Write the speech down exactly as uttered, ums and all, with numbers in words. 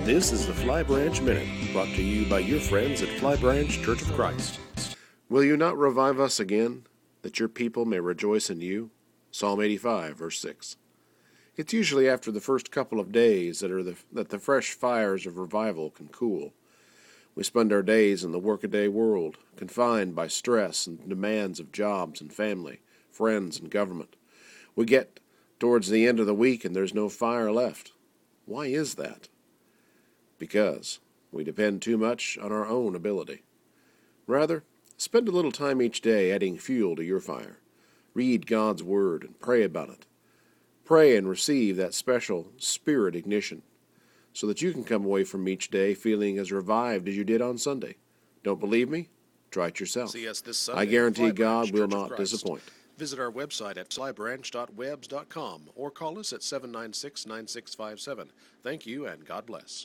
This is the Fly Branch Minute, brought to you by your friends at Fly Branch Church of Christ. Will you not revive us again, that your people may rejoice in you? Psalm eighty-five, verse six. It's usually after the first couple of days that, are the, that the fresh fires of revival can cool. We spend our days in the workaday world, confined by stress and demands of jobs and family, friends and government. We get towards the end of the week and there's no fire left. Why is that? Because we depend too much on our own ability. Rather, spend a little time each day adding fuel to your fire. Read God's Word and pray about it. Pray and receive that special spirit ignition so that you can come away from each day feeling as revived as you did on Sunday. Don't believe me? Try it yourself. See us this Sunday I guarantee at Fly Branch God will Church of not Christ. disappoint. Visit our website at fly branch dot webs dot com or call us at seven nine six, nine six five seven. Thank you and God bless.